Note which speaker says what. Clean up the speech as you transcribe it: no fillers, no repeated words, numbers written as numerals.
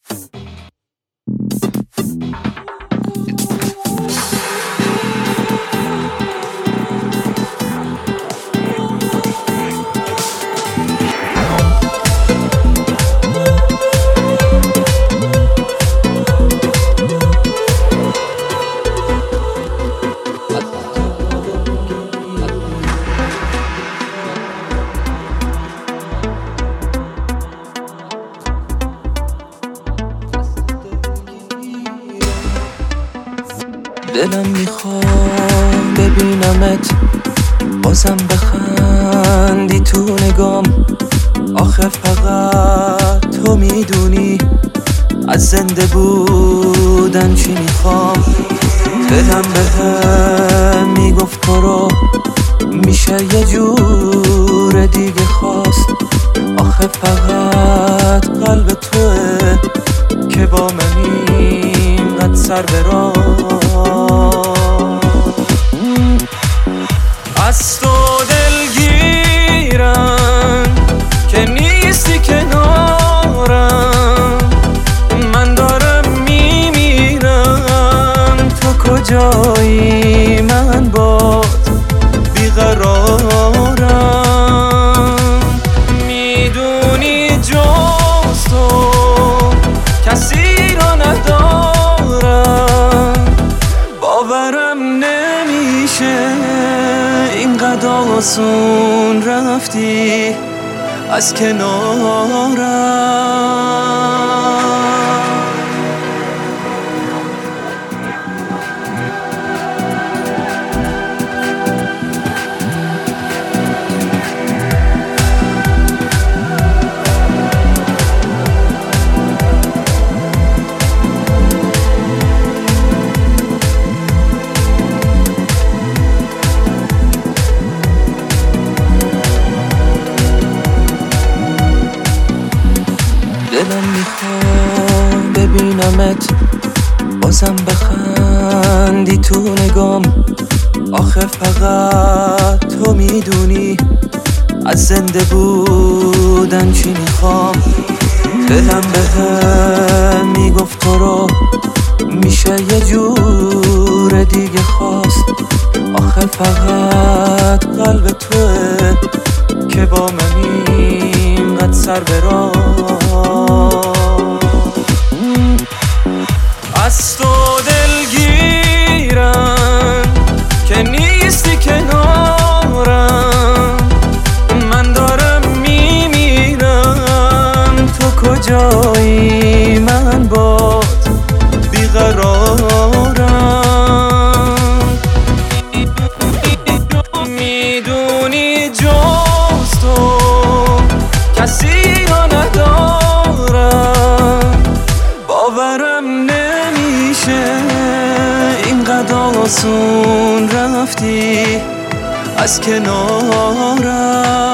Speaker 1: دلم میخوام ببینمت بازم بخندی تو نگام. آخه فقط تو میدونی از زنده بودن چی میخوام. دلم بهم میگفت برو، میشه یه جور دیگه خواست. آخه فقط قلب توه که با من اینقدر سر برام. از تو دلگیرم که نیستی کنارم. من دارم میمیرم، تو کجایی؟ من باد بیقرارم. میدونی جز تو کسی رو ندارم. باورم نمیشه اینقدر آسون رفتی از کنارم. دلم میخوام ببینمت بازم بخندی تو نگام. آخه فقط تو میدونی از زنده بودن چی میخوام. دلم بهم میگفت تو رو، میشه یه جور دیگه خواست. آخه فقط قلب توه که با من اینقدر سر برام. از تو دلگیرم که نیستی کنارم. من دارم میمیرم، تو کجایی؟ من باد بیقرارم. میدونی جز تو کسی رو ندارم. باورم نمیشه اینقدر آسون رفتی از کنارم.